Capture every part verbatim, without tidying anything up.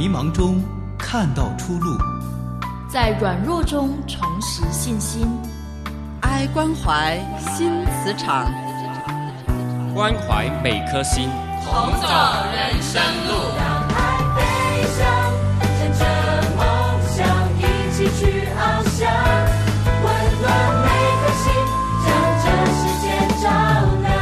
迷茫中看到出路， 在软弱中重拾信心。 爱关怀新磁场， 关怀每颗心， 同走人生路。 让爱飞翔，乘着梦想一起去翱翔，温暖每颗心，将这世界照亮。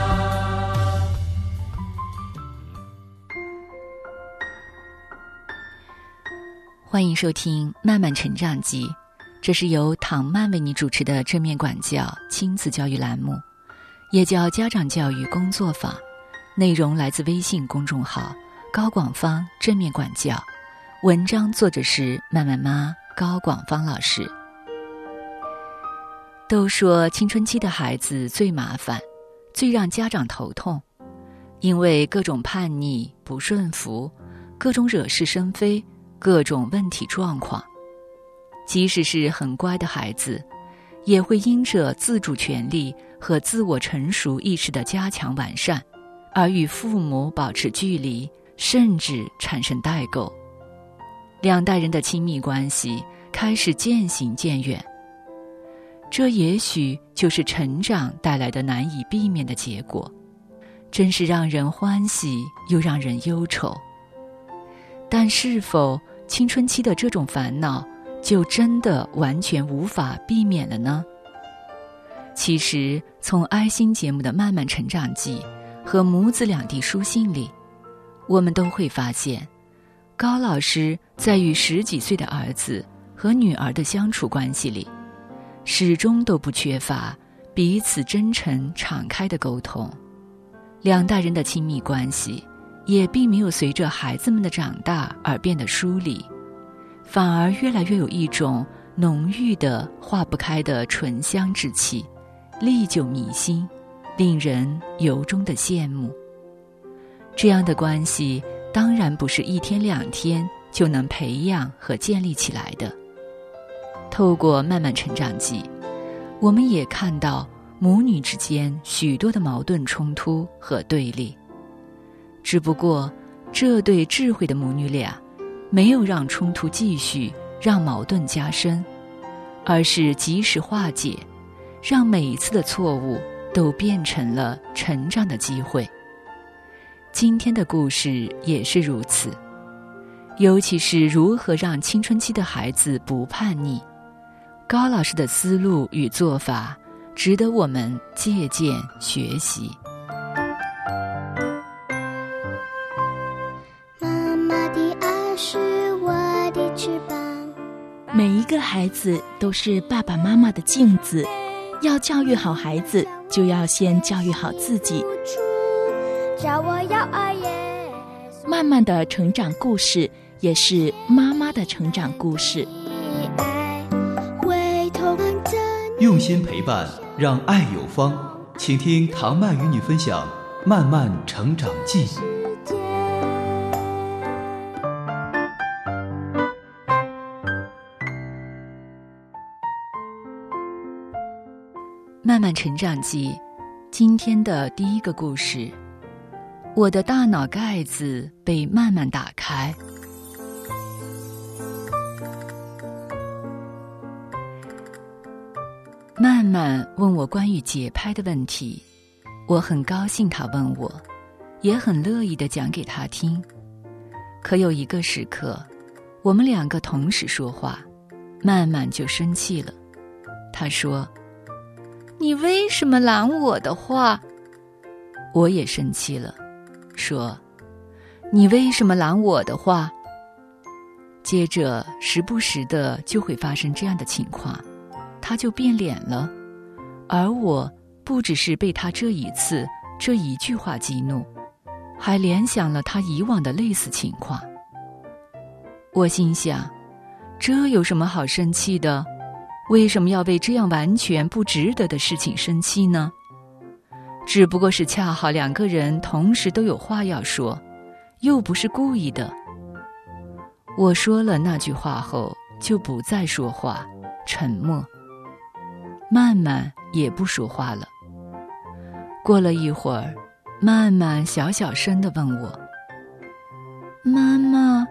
欢迎收听《慢慢成长记》，这是由唐曼为你主持的正面管教亲子教育栏目，也叫家长教育工作坊。内容来自微信公众号高广芳正面管教，文章作者是慢慢妈高广芳老师。都说青春期的孩子最麻烦，最让家长头痛，因为各种叛逆、不顺服，各种惹是生非，各种问题状况。即使是很乖的孩子，也会因着自主权利和自我成熟意识的加强完善，而与父母保持距离，甚至产生代沟。两代人的亲密关系开始渐行渐远，这也许就是成长带来的难以避免的结果，真是让人欢喜又让人忧愁。但是否青春期的这种烦恼就真的完全无法避免了呢？其实从爱心节目的慢慢成长记和母子两地书信里，我们都会发现，高老师在与十几岁的儿子和女儿的相处关系里，始终都不缺乏彼此真诚敞开的沟通。两代人的亲密关系也并没有随着孩子们的长大而变得疏离，反而越来越有一种浓郁的化不开的醇香之气，历久弥新，令人由衷的羡慕。这样的关系当然不是一天两天就能培养和建立起来的。透过慢慢成长记，我们也看到母女之间许多的矛盾冲突和对立，只不过这对智慧的母女俩没有让冲突继续，让矛盾加深，而是及时化解，让每一次的错误都变成了成长的机会。今天的故事也是如此，尤其是如何让青春期的孩子不叛逆，高老师的思路与做法值得我们借鉴学习。 妈妈的爱是我的翅膀， 每一个孩子都是爸爸妈妈的镜子，要教育好孩子，就要先教育好自己。 叫我要爱耶稣， 慢慢的成长故事也是妈妈的成长故事。 用心陪伴，让爱有方。请听唐曼与你分享《慢慢成长记》。 慢慢成长记，今天的第一个故事，我的大脑盖子被慢慢打开。慢慢问我关于节拍的问题，我很高兴他问我，也很乐意地讲给他听。可有一个时刻，我们两个同时说话，慢慢就生气了。他说：你为什么拦我的话？我也生气了，说：你为什么拦我的话？接着时不时的就会发生这样的情况，他就变脸了，而我不只是被他这一次这一句话激怒，还联想了他以往的类似情况。我心想，这有什么好生气的？为什么要为这样完全不值得的事情生气呢？只不过是恰好两个人同时都有话要说，又不是故意的。我说了那句话后就不再说话，沉默。慢慢也不说话了。过了一会儿，慢慢小小声地问我：妈妈，你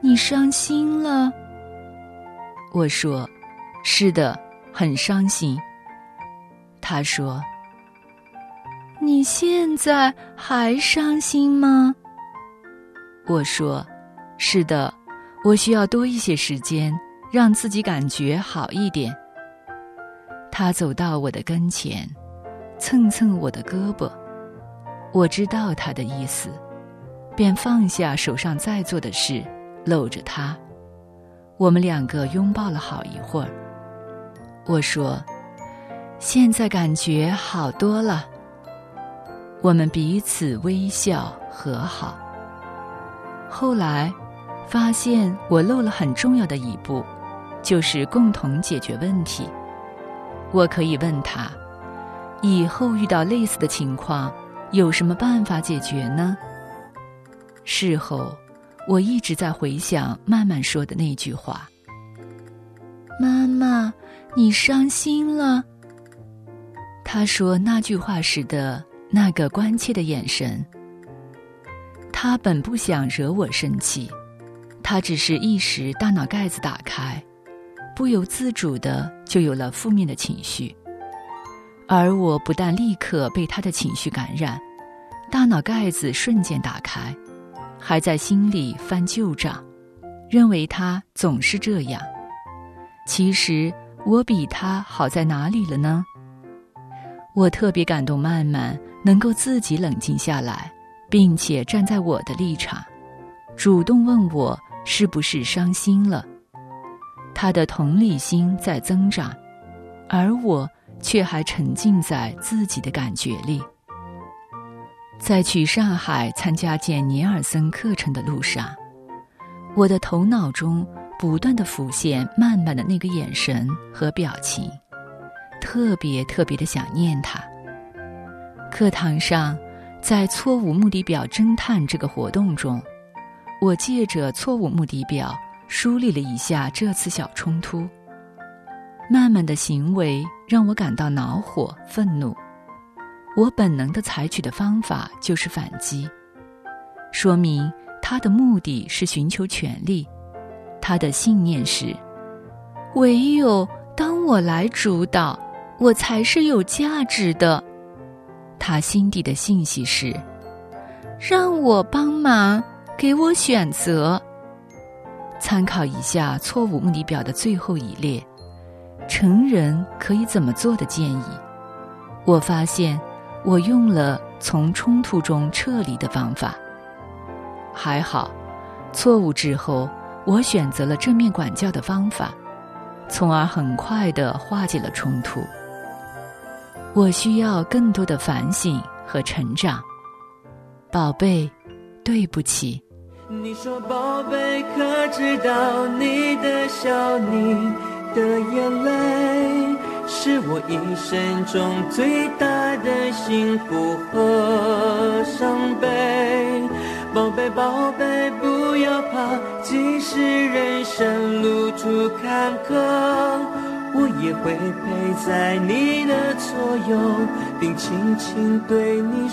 你伤心了？我说，是的，很伤心。他说，你现在还伤心吗？我说，是的，我需要多一些时间，让自己感觉好一点。他走到我的跟前，蹭蹭我的胳膊，我知道他的意思，便放下手上在做的事，搂着他。我们两个拥抱了好一会儿。我说，现在感觉好多了。我们彼此微笑和好。后来发现我漏了很重要的一步，就是共同解决问题。我可以问他，以后遇到类似的情况，有什么办法解决呢？事后，我一直在回想曼曼说的那句话：妈妈，你伤心了。他说那句话时的那个关切的眼神，他本不想惹我生气，他只是一时大脑盖子打开，不由自主的就有了负面的情绪。而我不但立刻被他的情绪感染，大脑盖子瞬间打开，还在心里翻旧账，认为他总是这样。其实我比他好在哪里了呢？我特别感动曼曼能够自己冷静下来，并且站在我的立场，主动问我是不是伤心了。他的同理心在增长，而我却还沉浸在自己的感觉里。在去上海参加简尼尔森课程的路上，我的头脑中不断地浮现曼曼的那个眼神和表情，特别特别的想念他。课堂上，在错误目的表侦探这个活动中，我借着错误目的表梳理了一下这次小冲突。曼曼的行为让我感到恼火愤怒，我本能地采取的方法就是反击，说明他的目的是寻求权利，他的信念是唯有当我来主导，我才是有价值的。他心底的信息是让我帮忙，给我选择。参考一下错误目的表的最后一列，成人可以怎么做的建议，我发现我用了从冲突中撤离的方法。还好，错误之后我选择了正面管教的方法，从而很快地化解了冲突。我需要更多的反省和成长。宝贝，对不起。 你说宝贝，可知道你的笑，你的眼泪是我一生中最大的幸福和伤悲。宝贝宝贝，不要怕，即使人生路途坎坷，我也会陪在你的左右，并轻轻对你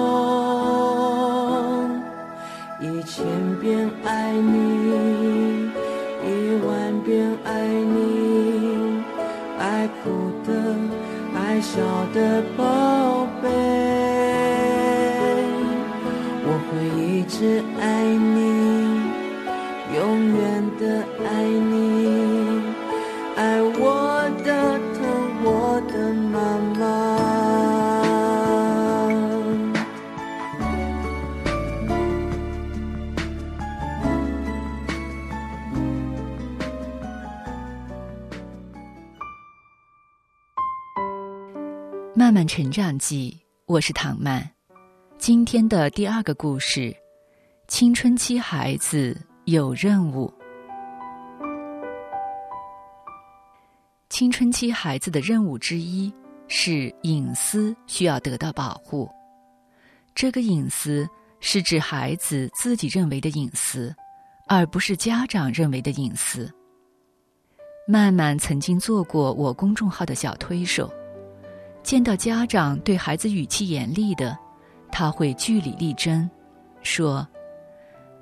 说，一千遍爱你，一万遍爱你，爱哭的，爱笑的宝贝，我会一直爱你，永远的爱你，爱我的，疼我的妈妈。 慢慢成长记，我是唐曼。今天的第二个故事，青春期孩子有任务。青春期孩子的任务之一是隐私需要得到保护。这个隐私是指孩子自己认为的隐私，而不是家长认为的隐私。曼曼曾经做过我公众号的小推手，见到家长对孩子语气严厉的，他会据理力争，说：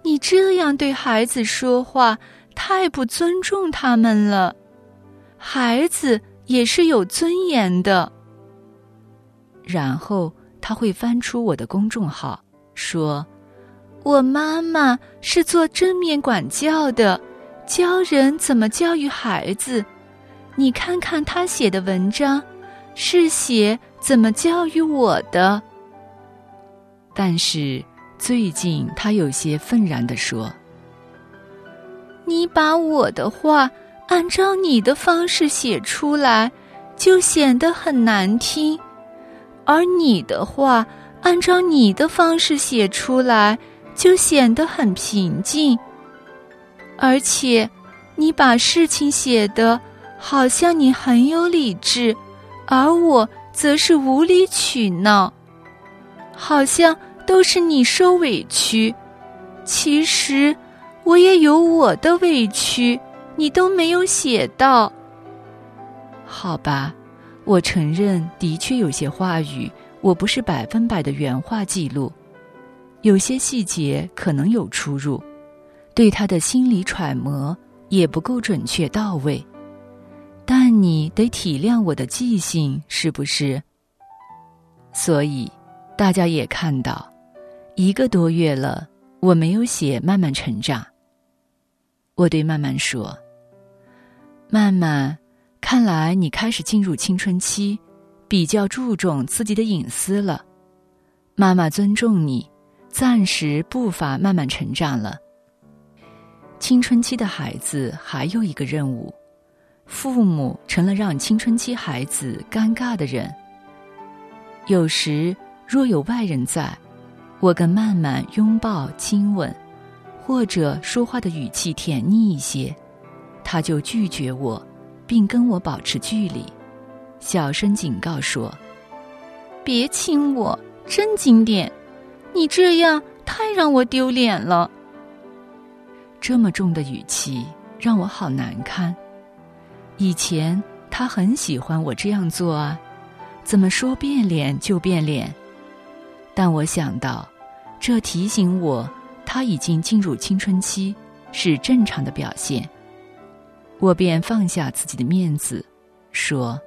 你这样对孩子说话，太不尊重他们了。孩子也是有尊严的。”然后他会翻出我的公众号，说：“我妈妈是做正面管教的，教人怎么教育孩子。你看看他写的文章，是写怎么教育我的。”但是最近他有些愤然地说：“你把我的话按照你的方式写出来，就显得很难听；而你的话按照你的方式写出来，就显得很平静。而且你把事情写得好像你很有理智，而我则是无理取闹，好像都是你受委屈。其实我也有我的委屈，你都没有写到。”好吧，我承认的确有些话语我不是百分百的原话记录，有些细节可能有出入，对他的心理揣摩也不够准确到位。但你得体谅我的记性，是不是？所以大家也看到，一个多月了，我没有写慢慢成长。我对曼曼说：“曼曼，看来你开始进入青春期，比较注重自己的隐私了。妈妈尊重你，暂时步伐慢慢成长了。”青春期的孩子还有一个任务，父母成了让青春期孩子尴尬的人。有时若有外人在，我跟曼曼拥抱亲吻，或者说话的语气甜腻一些，他就拒绝我，并跟我保持距离，小声警告说：“别亲我，正经点，你这样太让我丢脸了。”这么重的语气让我好难堪。以前他很喜欢我这样做啊，怎么说变脸就变脸。但我想到，这提醒我他已经进入青春期，是正常的表现。我便放下自己的面子，说：“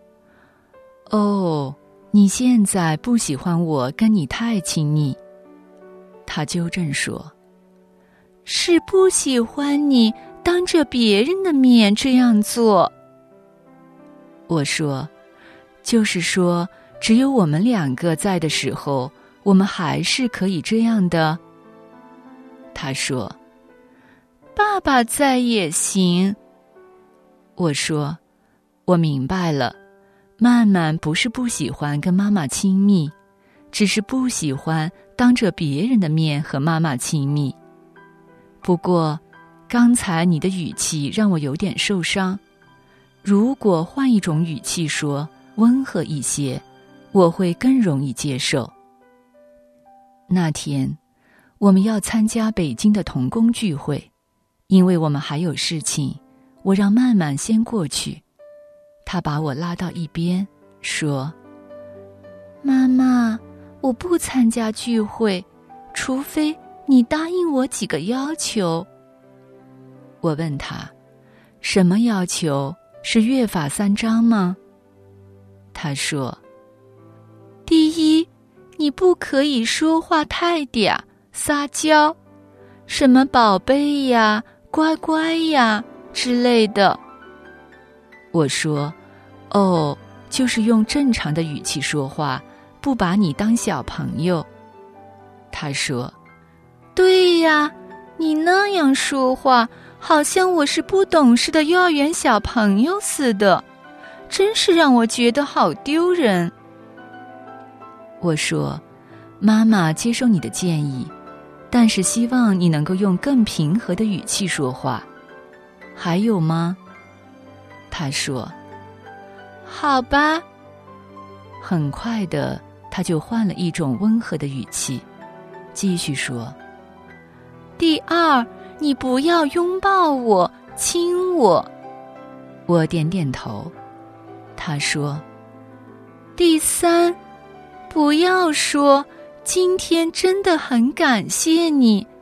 哦，你现在不喜欢我跟你太亲密。”他纠正说：“是不喜欢你当着别人的面这样做。”我说：“就是说，只有我们两个在的时候，我们还是可以这样的。”他说：“爸爸在也行。”我说：“我明白了，曼曼不是不喜欢跟妈妈亲密，只是不喜欢当着别人的面和妈妈亲密。不过，刚才你的语气让我有点受伤。如果换一种语气说，温和一些，我会更容易接受。”那天，我们要参加北京的童工聚会，因为我们还有事情，我让曼曼先过去。她把我拉到一边，说：“妈妈，我不参加聚会，除非你答应我几个要求。”我问她：“什么要求？是约法三章吗？”她说：“第一，你不可以说话太嗲撒娇，什么宝贝呀、乖乖呀之类的。”我说：“哦，就是用正常的语气说话，不把你当小朋友。”他说：“对呀，你那样说话，好像我是不懂事的幼儿园小朋友似的，真是让我觉得好丢人。”我说：“妈妈接受你的建议，但是希望你能够用更平和的语气说话。还有吗？”他说：“好吧。”很快的，他就换了一种温和的语气，继续说：“第二，你不要拥抱我、亲我。”我点点头。他说：“第三，不要说今天真的很感谢你，把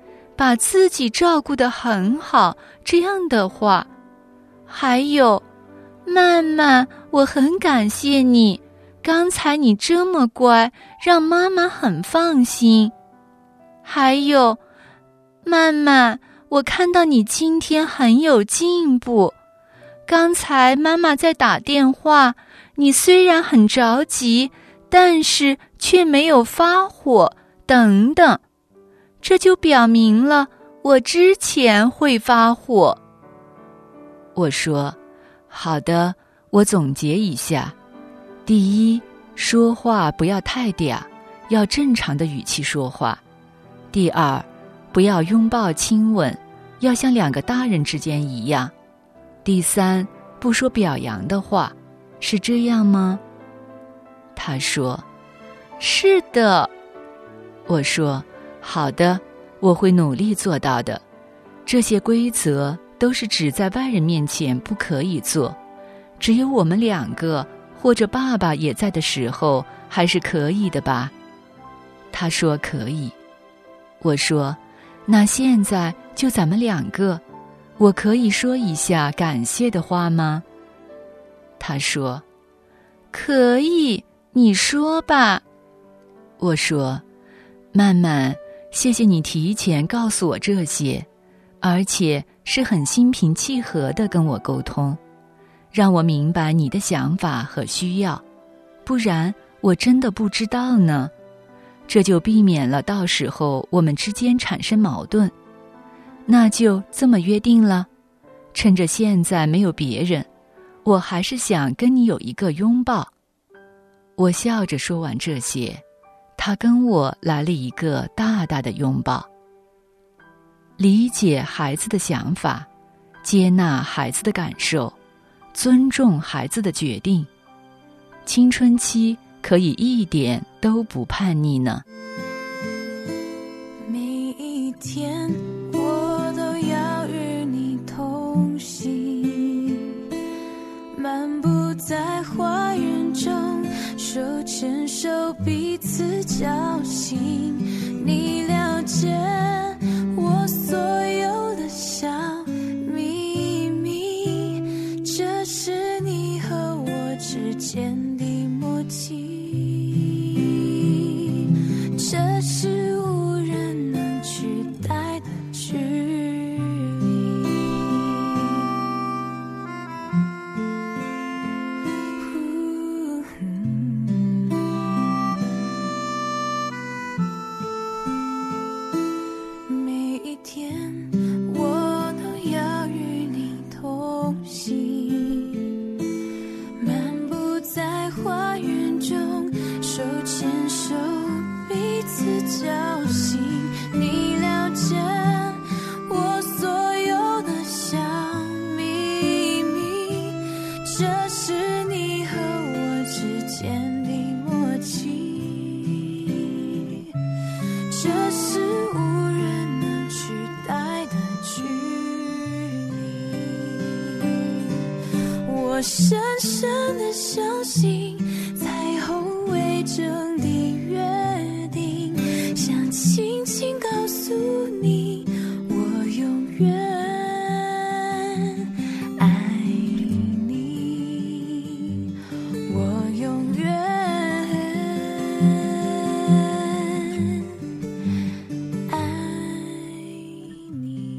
把自己照顾得很好，这样的话。还有，曼曼，我很感谢你，刚才你这么乖，让妈妈很放心。还有，曼曼，我看到你今天很有进步。刚才妈妈在打电话，你虽然很着急，但是却没有发火，等等。这就表明了我之前会发火。我说，好的，我总结一下。第一，说话不要太嗲，要正常的语气说话。第二，不要拥抱亲吻，要像两个大人之间一样。第三，不说表扬的话，是这样吗？他说，是的。我说，好的，我会努力做到的。这些规则都是指在外人面前不可以做，只有我们两个或者爸爸也在的时候还是可以的吧？他说可以。我说，那现在就咱们两个，我可以说一下感谢的话吗？他说，可以，你说吧。我说，曼曼，谢谢你提前告诉我这些，而且是很心平气和地跟我沟通，让我明白你的想法和需要，不然我真的不知道呢。这就避免了到时候我们之间产生矛盾。那就这么约定了，趁着现在没有别人，我还是想跟你有一个拥抱。我笑着说完这些，他跟我来了一个大大的拥抱。理解孩子的想法，接纳孩子的感受，尊重孩子的决定。青春期可以一点都不叛逆呢。 每一天我都要与你同行，漫步在花园中，手牵手彼此交心。你了解我所有的小秘密，这是你和我之间的默契，这是无人能取代的距离。每一天我都要与你同行，漫步在花园中，手牵手彼此交心。你了解我所有的小秘密，这是你和我之间的默契，这是无人能取代的距离。我深深地相信彩虹为证的约定，想轻轻告诉你，我永远爱你，我永远爱你。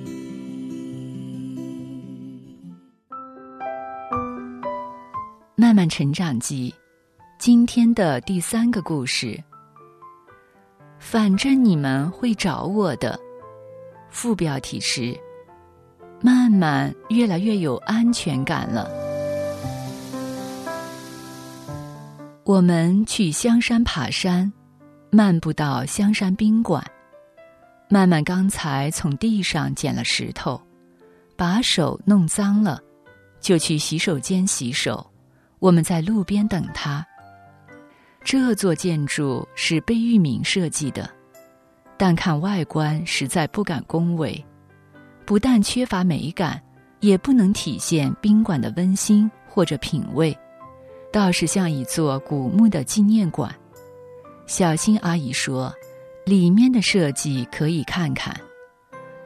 慢慢成长记，今天的第三个故事。反正你们会找我的。副标题是慢慢越来越有安全感了。我们去香山爬山，漫步到香山宾馆。慢慢刚才从地上捡了石头，把手弄脏了，就去洗手间洗手。我们在路边等他。这座建筑是贝聿铭设计的，但看外观实在不敢恭维，不但缺乏美感，也不能体现宾馆的温馨或者品味，倒是像一座古木的纪念馆。小新阿姨说，里面的设计可以看看。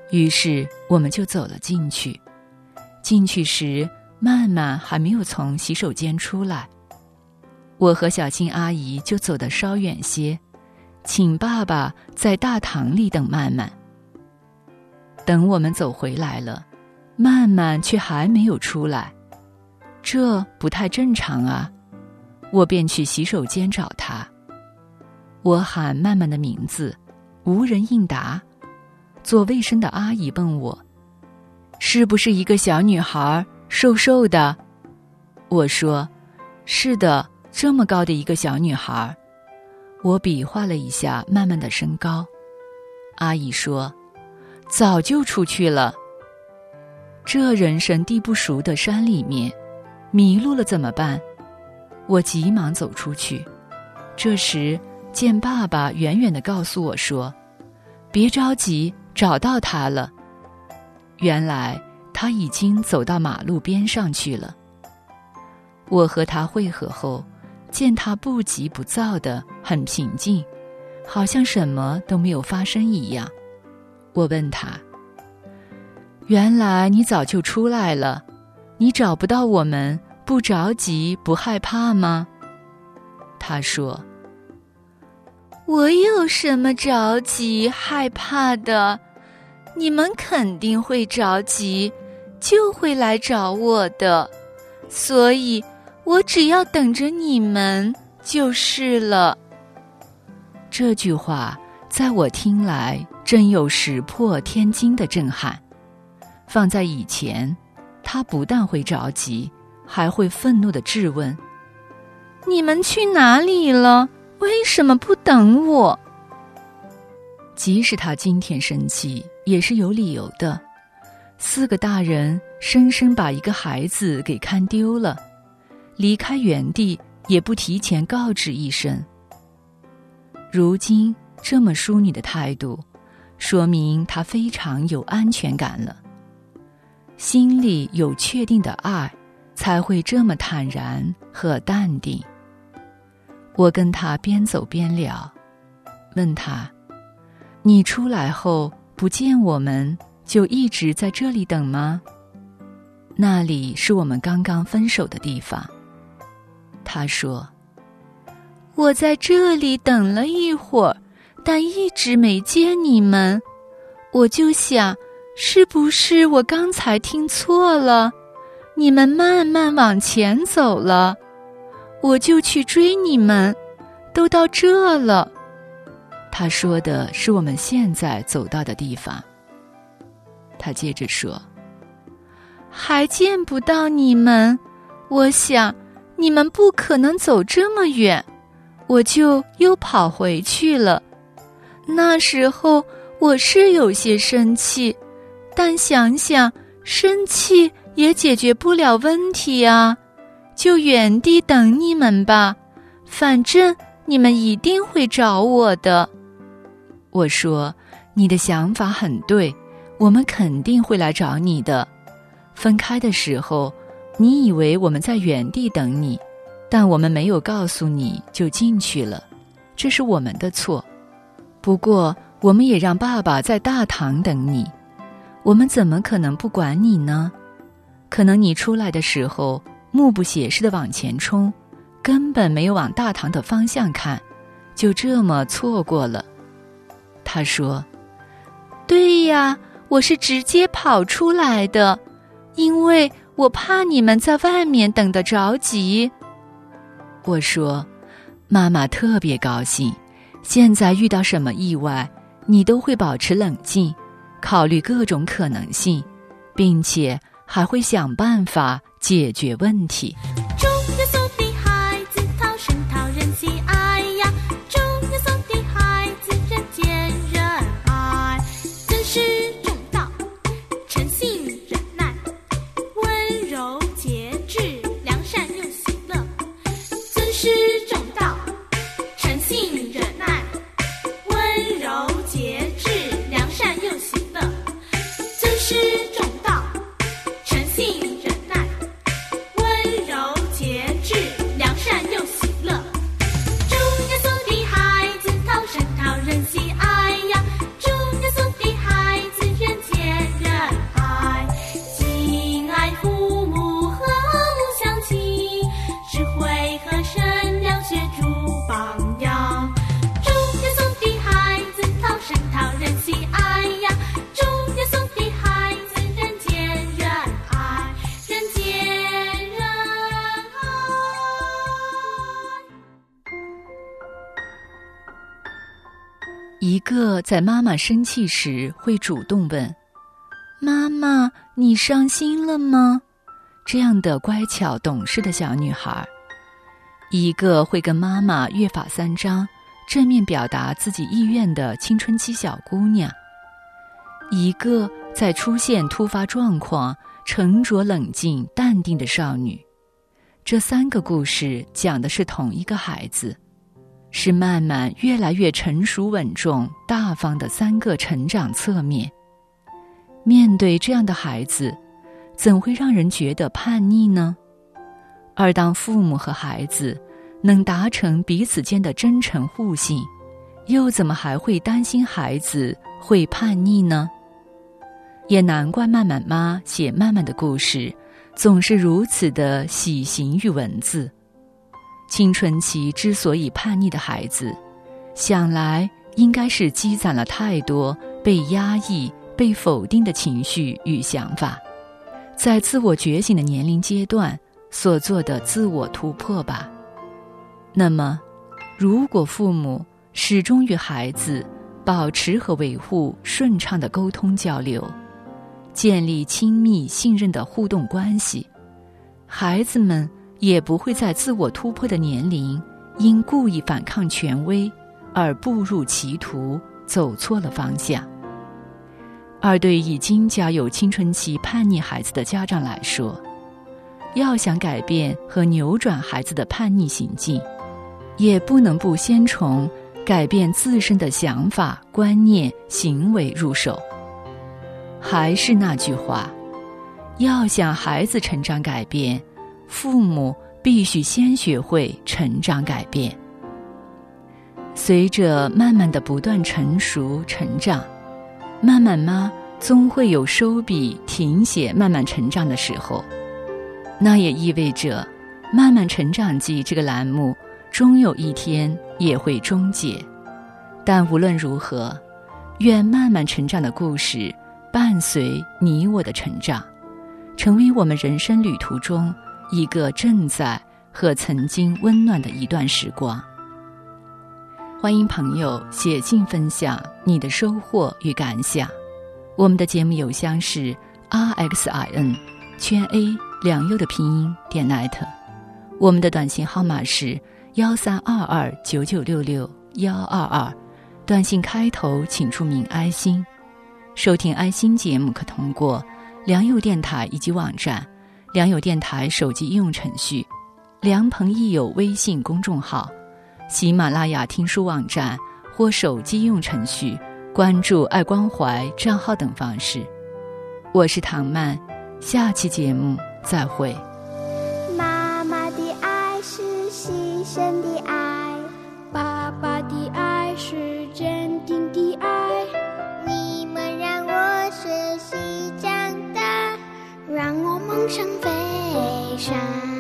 于是我们就走了进去。进去时，曼曼还没有从洗手间出来，我和小青阿姨就走得稍远些，请爸爸在大堂里等曼曼。等我们走回来了，曼曼却还没有出来，这不太正常啊！我便去洗手间找她。我喊曼曼的名字，无人应答。做卫生的阿姨问我，是不是一个小女孩，瘦瘦的？我说，是的，这么高的一个小女孩。我比划了一下曼曼的身高。阿姨说，早就出去了。这人生地不熟的山里面，迷路了怎么办？我急忙走出去。这时见爸爸远远地告诉我说，别着急，找到他了。原来他已经走到马路边上去了。我和他会合后，见他不急不躁的，很平静，好像什么都没有发生一样。我问他，原来你早就出来了，你找不到我们，不着急不害怕吗？他说， 我有什么着急害怕的？你们肯定会着急，就会来找我的，所以我只要等着你们就是了。 这句话在我听来真有石破天惊的震撼。放在以前，他不但会着急，还会愤怒地质问， 你们去哪里了？为什么不等我？ 即使他今天生气，也是有理由的。四个大人生生把一个孩子给看丢了，离开原地也不提前告知一声。如今这么淑女的态度，说明她非常有安全感了。心里有确定的爱，才会这么坦然和淡定。我跟他边走边聊，问他，你出来后不见我们，就一直在这里等吗？那里是我们刚刚分手的地方。他说， 我在这里等了一会儿，但一直没见你们，我就想，是不是我刚才听错了？你们慢慢往前走了，我就去追你们，都到这了。 他说的是我们现在走到的地方。他接着说， 还见不到你们，我想你们不可能走这么远，我就又跑回去了。那时候我是有些生气，但想想生气也解决不了问题啊，就原地等你们吧，反正你们一定会找我的。 我说，你的想法很对，我们肯定会来找你的。分开的时候，你以为我们在原地等你，但我们没有告诉你就进去了，这是我们的错。不过我们也让爸爸在大堂等你，我们怎么可能不管你呢？可能你出来的时候目不斜视地往前冲，根本没有往大堂的方向看，就这么错过了。他说， 对呀，我是直接跑出来的，因为我怕你们在外面等得着急。 我说，妈妈特别高兴，现在遇到什么意外，你都会保持冷静，考虑各种可能性，并且还会想办法解决问题。 祝愿所的孩子讨生讨人喜爱呀，祝愿所的孩子人见人爱，尊师重道，诚信忍耐，温柔节制，良善又喜乐。尊师重道，诚信忍耐，温柔节制，良善又喜乐。尊师重道，诚信忍耐，温柔一个在妈妈生气时会主动问：妈妈，你伤心了吗？这样的乖巧懂事的小女孩。一个会跟妈妈约法三章，正面表达自己意愿的青春期小姑娘。一个在出现突发状况沉着冷静淡定的少女。这三个故事讲的是同一个孩子，是慢慢越来越成熟稳重大方的三个成长侧面。面对这样的孩子，怎会让人觉得叛逆呢？而当父母和孩子能达成彼此间的真诚互信，又怎么还会担心孩子会叛逆呢？也难怪慢慢妈写慢慢的故事总是如此的喜形于文字。青春期之所以叛逆的孩子，想来应该是积攒了太多被压抑、被否定的情绪与想法，在自我觉醒的年龄阶段所做的自我突破吧。那么，如果父母始终与孩子保持和维护顺畅的沟通交流，建立亲密信任的互动关系，孩子们也不会在自我突破的年龄因故意反抗权威而步入歧途，走错了方向。而对已经家有青春期叛逆孩子的家长来说，要想改变和扭转孩子的叛逆行径，也不能不先从改变自身的想法、观念、行为入手。还是那句话，要想孩子成长改变，父母必须先学会成长改变。随着慢慢的不断成熟成长，慢慢妈终会有收笔停写慢慢成长的时候。那也意味着慢慢成长记这个栏目终有一天也会终结。但无论如何，愿慢慢成长的故事伴随你我的成长，成为我们人生旅途中一个正在和曾经温暖的一段时光。欢迎朋友写信分享你的收获与感想。我们的节目邮箱是 r x i n 圈 a 良优的拼音点 net， 我们的短信号码是幺三二二九九六六幺二二，短信开头请注明爱心。收听爱心节目可通过良友电台以及网站、良友电台手机应用程序、良朋益友微信公众号、喜马拉雅听书网站或手机应用程序关注爱关怀账号等方式。我是唐曼，下期节目再会。 妈妈的爱是牺牲的爱，爸爸的爱是坚定的爱。你们让我学习长大，让我梦想飞翔。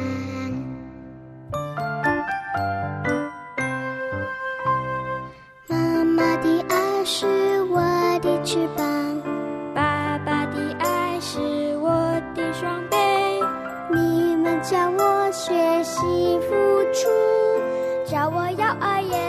妈妈的爱是我的翅膀，爸爸的爱是我的双臂。你们教我学习付出，教我要爱也